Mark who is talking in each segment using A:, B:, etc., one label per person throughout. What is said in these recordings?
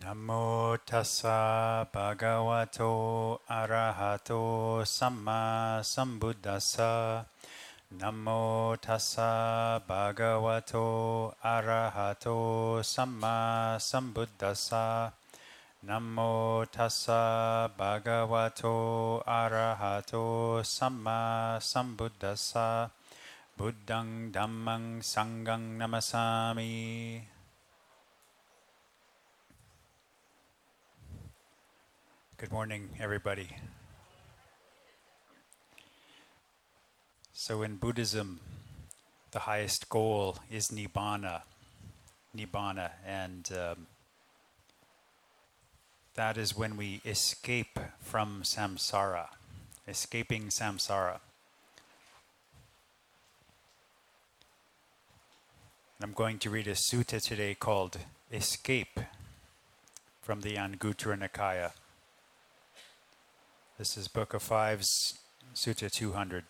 A: Namo tassa bhagavato arahato samma sambuddhassa. Namo tassa bhagavato arahato samma sambuddhassa. Namo tassa bhagavato arahato samma sambuddhassa. Buddhang dhammang sanghang namasami. Good morning, everybody. So in Buddhism, the highest goal is Nibbana. And that is when we escape from samsara, escaping samsara. I'm going to read a sutta today called Escape from the Anguttara Nikaya. This is Book of Fives, Sutta 200.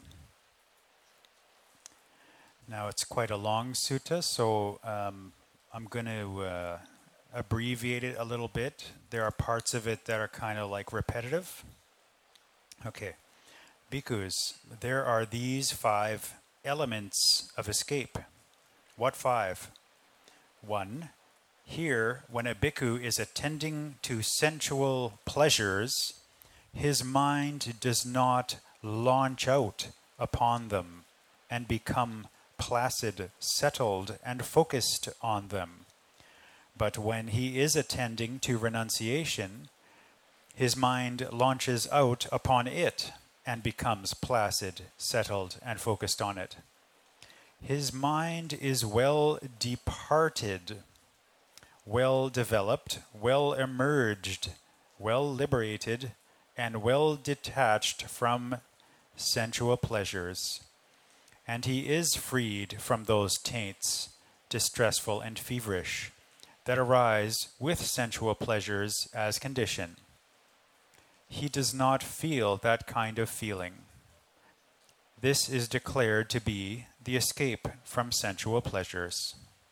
A: Now it's quite a long sutta, so I'm going to abbreviate it a little bit. There are parts of it that are kind of like repetitive. Okay. Bhikkhus, there are these 5 elements of escape. What 5? 1. Here, when a bhikkhu is attending to sensual pleasures, his mind does not launch out upon them and become placid, settled, and focused on them. But when he is attending to renunciation, his mind launches out upon it and becomes placid, settled, and focused on it. His mind is well departed, well developed, well emerged, well liberated, and well detached from sensual pleasures. And he is freed from those taints, distressful and feverish, that arise with sensual pleasures as condition. He does not feel that kind of feeling. This is declared to be the escape from sensual pleasures.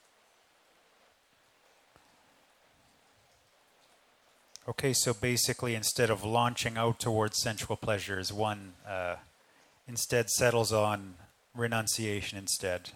A: Okay, so basically instead of launching out towards sensual pleasures, one instead settles on renunciation instead.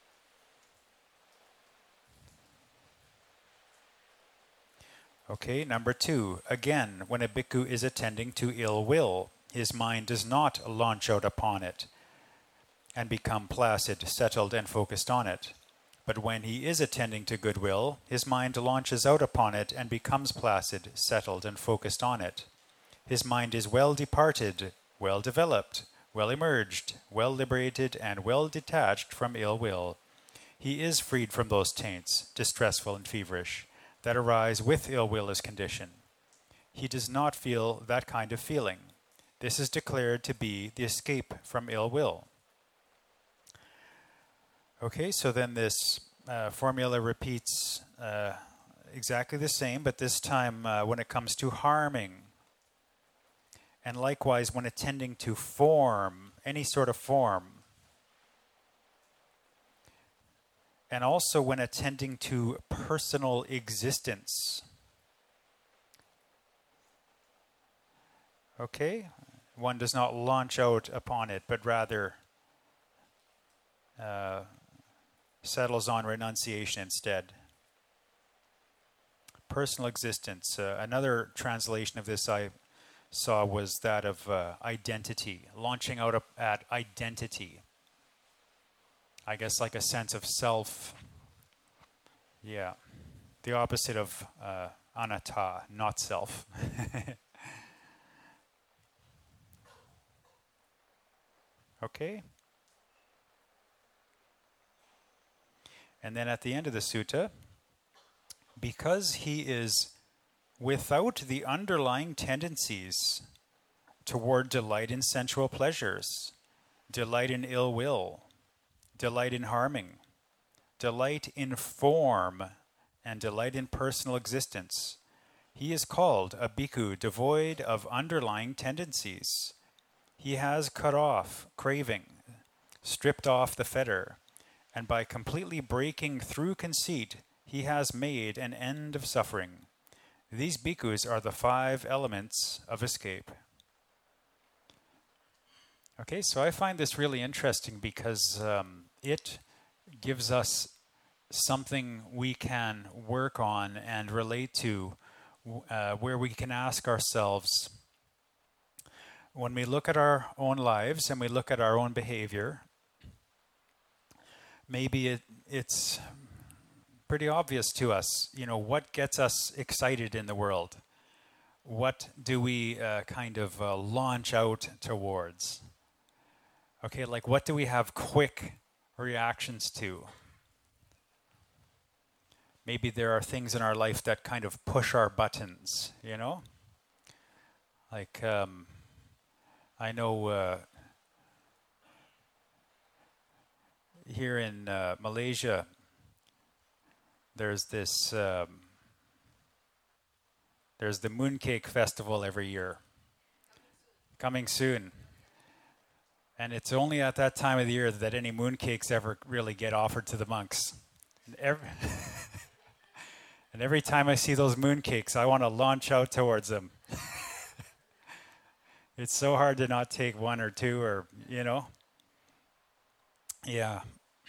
A: Okay, number 2. Again, when a bhikkhu is attending to ill will, his mind does not launch out upon it and become placid, settled, and focused on it. But when he is attending to goodwill, his mind launches out upon it and becomes placid, settled, and focused on it. His mind is well departed, well developed, well emerged, well liberated, and well detached from ill will. He is freed from those taints, distressful and feverish, that arise with ill will as condition. He does not feel that kind of feeling. This is declared to be the escape from ill will. Okay, so then this formula repeats exactly the same, but this time when it comes to harming. And likewise when attending to form, any sort of form. And also when attending to personal existence. Okay, one does not launch out upon it, but rather settles on renunciation instead. Personal existence. Another translation of this I saw was that of identity. Launching out at identity. I guess like a sense of self. Yeah. The opposite of anatta, not self. Okay. And then at the end of the sutta, because he is without the underlying tendencies toward delight in sensual pleasures, delight in ill will, delight in harming, delight in form, and delight in personal existence, he is called a bhikkhu devoid of underlying tendencies. He has cut off craving, stripped off the fetter, and by completely breaking through conceit, he has made an end of suffering. These bhikkhus are the 5 elements of escape. Okay, so I find this really interesting because it gives us something we can work on and relate to, where we can ask ourselves, when we look at our own lives and we look at our own behavior, maybe it's pretty obvious to us, what gets us excited in the world? What do we kind of launch out towards? Okay, like what do we have quick reactions to? Maybe there are things in our life that kind of push our buttons, Like, I know here in Malaysia, there's this, there's the Mooncake Festival every year. Coming soon. And it's only at that time of the year that any mooncakes ever really get offered to the monks. And every time I see those mooncakes, I want to launch out towards them. It's so hard to not take 1 or 2 or, Yeah.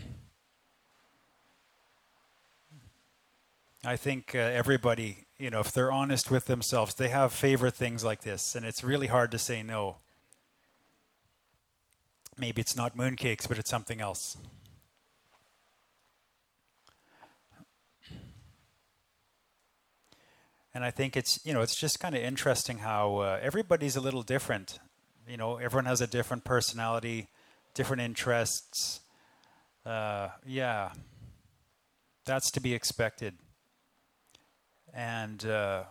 A: I think everybody, if they're honest with themselves, they have favorite things like this, and it's really hard to say no. Maybe it's not mooncakes, but it's something else. And I think it's just kind of interesting how everybody's a little different. Everyone has a different personality, different interests. Yeah, that's to be expected. And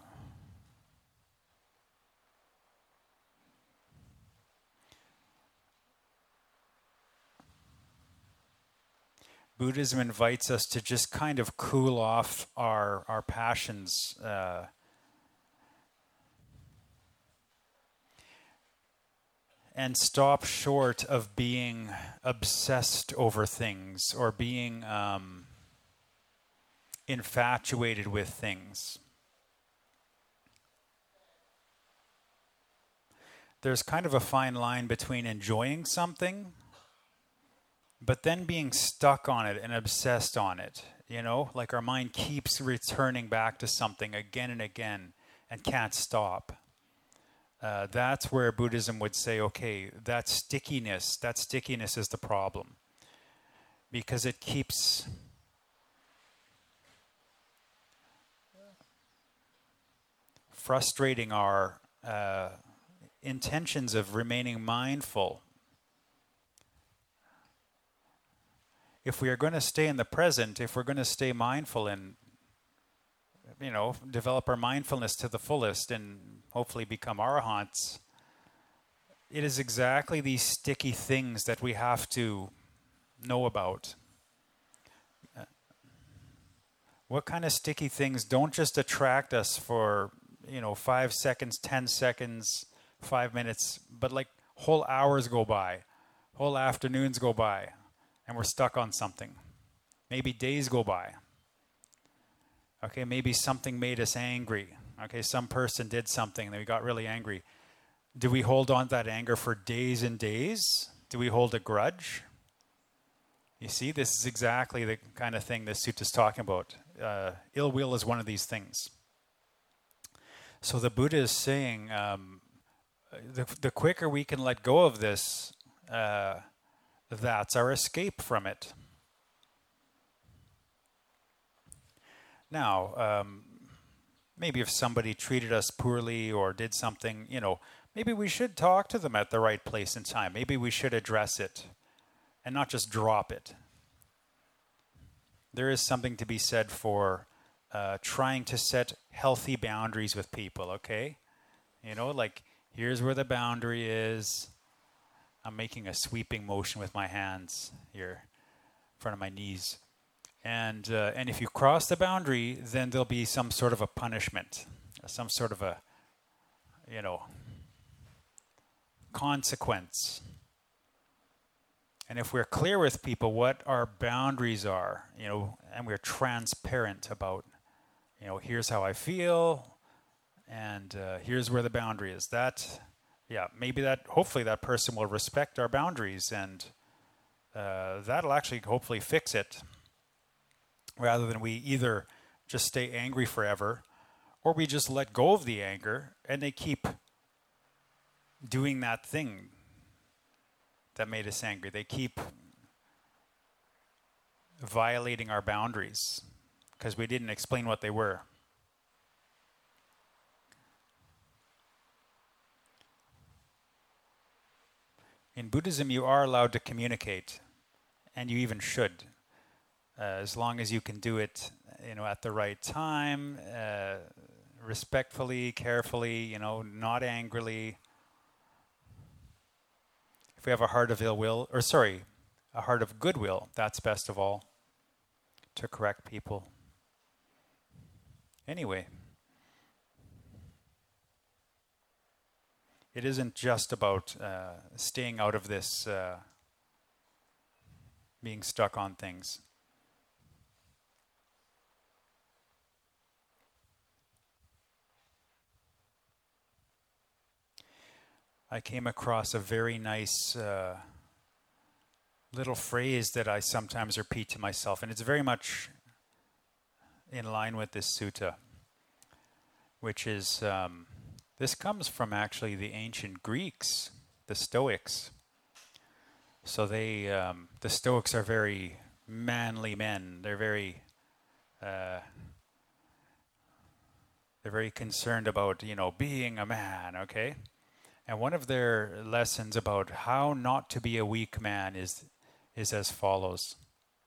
A: Buddhism invites us to just kind of cool off our passions. And stop short of being obsessed over things or being infatuated with things. There's kind of a fine line between enjoying something, but then being stuck on it and obsessed on it. Like our mind keeps returning back to something again and again and can't stop. That's where Buddhism would say, okay, that stickiness is the problem. Because it keeps frustrating our intentions of remaining mindful. If we are going to stay in the present, if we're going to stay mindful and develop our mindfulness to the fullest and hopefully become arahants, it is exactly these sticky things that we have to know about. What kind of sticky things don't just attract us for, 5 seconds, 10 seconds, 5 minutes, but like whole hours go by, whole afternoons go by, and we're stuck on something. Maybe days go by. Okay, maybe something made us angry. Okay, some person did something and we got really angry. Do we hold on to that anger for days and days? Do we hold a grudge? You see, this is exactly the kind of thing this sutta is talking about. Ill will is one of these things. So the Buddha is saying, the quicker we can let go of this, that's our escape from it. Now, maybe if somebody treated us poorly or did something, maybe we should talk to them at the right place and time. Maybe we should address it and not just drop it. There is something to be said for trying to set healthy boundaries with people, okay? Like, here's where the boundary is. I'm making a sweeping motion with my hands here in front of my knees. And if you cross the boundary, then there'll be some sort of a punishment, some sort of a, consequence. And if we're clear with people what our boundaries are, and we're transparent about, here's how I feel, And here's where the boundary is. Hopefully that person will respect our boundaries, and that'll actually hopefully fix it, rather than we either just stay angry forever, or we just let go of the anger and they keep doing that thing that made us angry. They keep violating our boundaries because we didn't explain what they were. In Buddhism, you are allowed to communicate, and you even should, as long as you can do it, at the right time, respectfully, carefully, not angrily. If we have a heart of a heart of goodwill, that's best of all, to correct people. Anyway, it isn't just about staying out of this, being stuck on things. I came across a very nice little phrase that I sometimes repeat to myself, and it's very much in line with this sutta, which is, this comes from actually the ancient Greeks, the Stoics. So the Stoics are very manly men. They're very concerned about, being a man, okay? And one of their lessons about how not to be a weak man is as follows.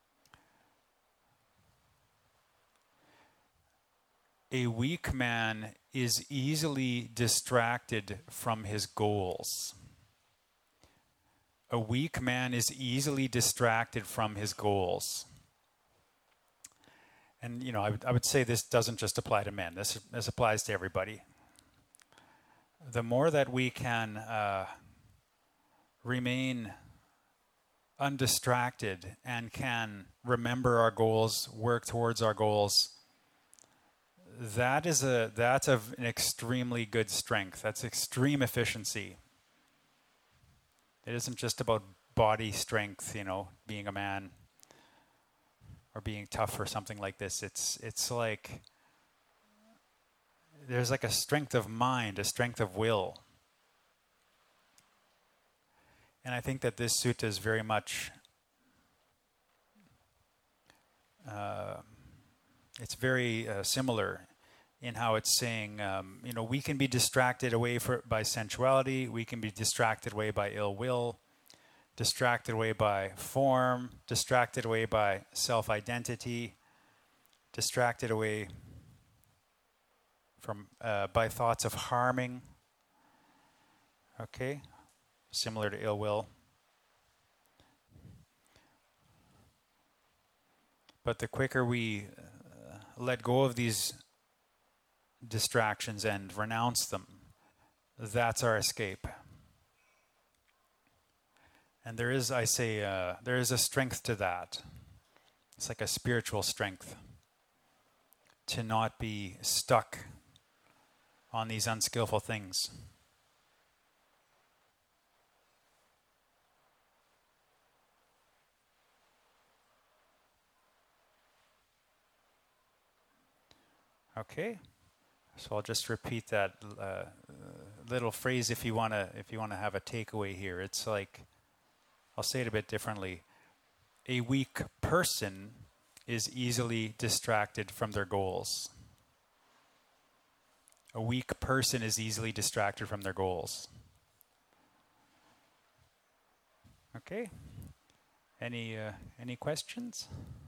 A: A weak man is easily distracted from his goals. A weak man is easily distracted from his goals. And, I would say this doesn't just apply to men. This applies to everybody. The more that we can remain undistracted and can remember our goals, work towards our goals, that's an extremely good strength. That's extreme efficiency. It isn't just about body strength, being a man or being tough or something like this. It's like there's like a strength of mind, a strength of will. And I think that this sutta is very much, it's very similar in how it's saying, we can be distracted away by sensuality, we can be distracted away by ill will, distracted away by form, distracted away by self-identity, distracted away from by thoughts of harming, okay, similar to ill will. But the quicker we let go of these distractions and renounce them, that's our escape. And there is a strength to that. It's like a spiritual strength to not be stuck on these unskillful things. Okay, so I'll just repeat that little phrase if you want to have a takeaway here. It's like, I'll say it a bit differently. A weak person is easily distracted from their goals. A weak person is easily distracted from their goals. Okay. Any questions?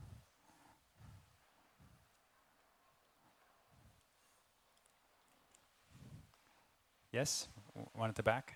A: Yes, one at the back.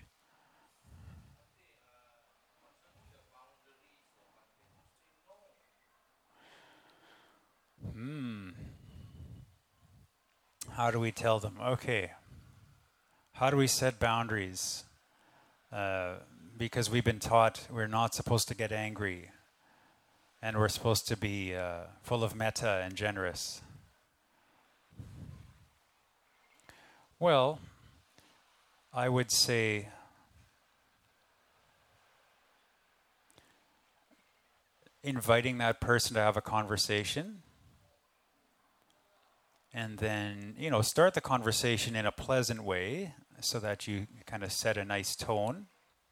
A: How do we tell them? Okay. How do we set boundaries? Because we've been taught we're not supposed to get angry, and we're supposed to be full of metta and generous. Well, I would say inviting that person to have a conversation, and then, start the conversation in a pleasant way so that you kind of set a nice tone.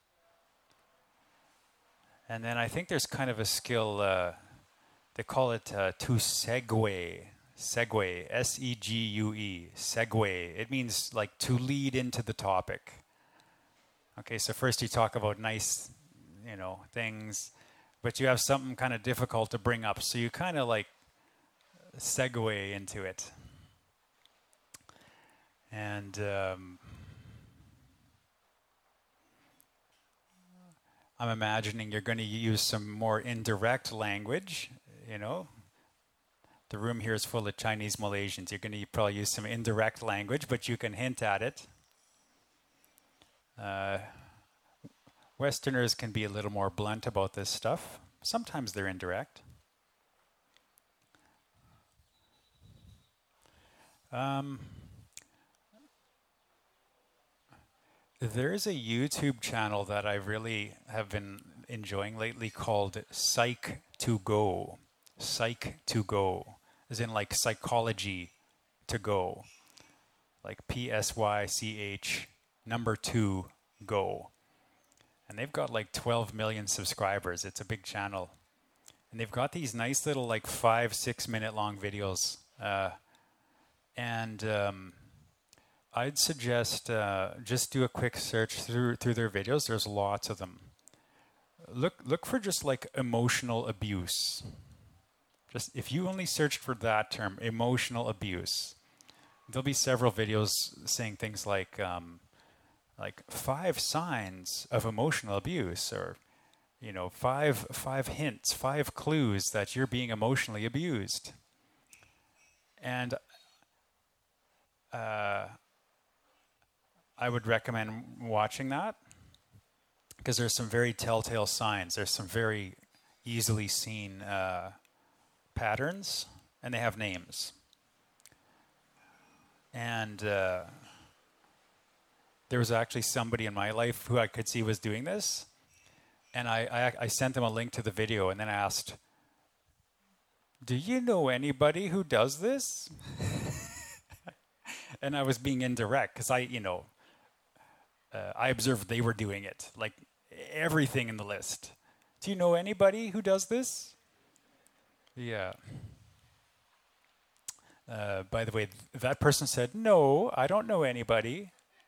A: And then I think there's kind of a skill, they call it to segue. Segue, S-E-G-U-E, segue. It means like to lead into the topic. Okay, so first you talk about nice, things, but you have something kind of difficult to bring up. So you kind of like segue into it. And I'm imagining you're going to use some more indirect language, The room here is full of Chinese Malaysians. You're going to probably use some indirect language, but you can hint at it. Westerners can be a little more blunt about this stuff. Sometimes they're indirect. There's a YouTube channel that I really have been enjoying lately called Psych2Go. Psych2Go, as in like psychology to go. Like PSYCH number 2 go. And they've got like 12 million subscribers. It's a big channel. And they've got these nice little like 5-6 minute long videos. I'd suggest just do a quick search through their videos. There's lots of them. Look for just like emotional abuse. Just if you only search for that term, emotional abuse, there'll be several videos saying things like 5 signs of emotional abuse, or 5 hints, 5 clues that you're being emotionally abused. And I would recommend watching that because there's some very telltale signs. There's some very easily seen patterns, and they have names. And there was actually somebody in my life who I could see was doing this, and I sent them a link to the video, and then I asked, "Do you know anybody who does this?" And I was being indirect because I observed they were doing it, like everything in the list. Do you know anybody who does this? Yeah. By the way, that person said, "No, I don't know anybody."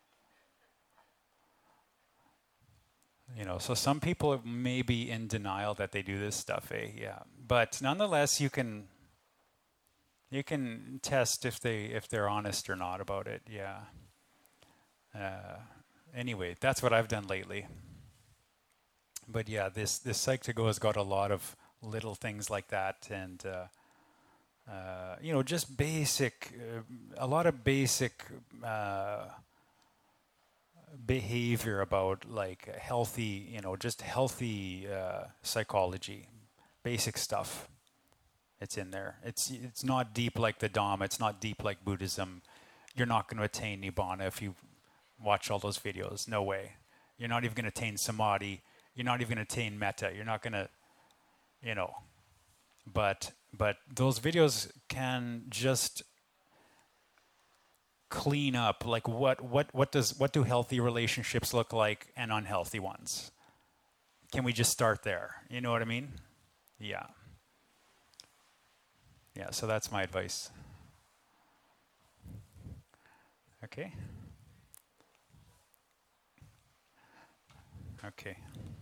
A: So some people may be in denial that they do this stuff, Yeah. But nonetheless, you can test if they're honest or not about it, yeah. Anyway, that's what I've done lately. But yeah, this Psych2Go has got a lot of little things like that, and just basic, a lot of basic behavior about like healthy, just healthy psychology, basic stuff. It's in there. It's not deep like the Dhamma. It's not deep like Buddhism. You're not going to attain Nibbana if you watch all those videos. No way. You're not even going to attain Samadhi. You're not even going to attain Metta. You're not going to, But those videos can just clean up like what do healthy relationships look like and unhealthy ones. Can we just start there? You know what I mean? Yeah. Yeah, so that's my advice. Okay. Okay.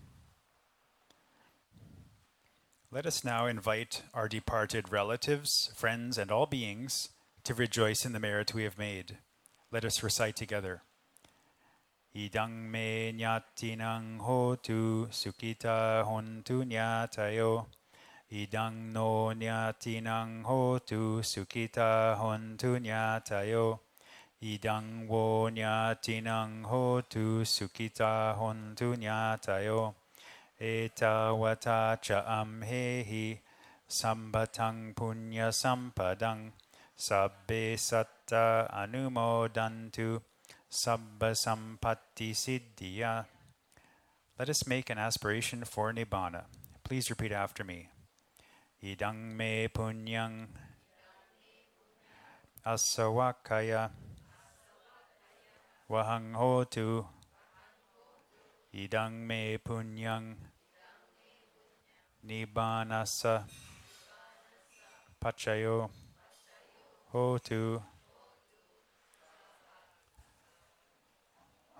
A: Let us now invite our departed relatives, friends, and all beings to rejoice in the merit we have made. Let us recite together. Idang me nyatinang hotu sukita hontu nyatayo. Idang no nyatinang hotu sukita hontu nyatayo. Idang wo nyatinang hotu sukita hontu nyatayo. Etawata cha amhehi sambatang punya sampadang Sabbe satta anumodantu. Sabba sampatti siddhya. Let us make an aspiration for Nibbana. Please repeat after me. Idang me punyang asawakaya vahang hotu. Idang me punyang Nibbanasa pachayo hotu.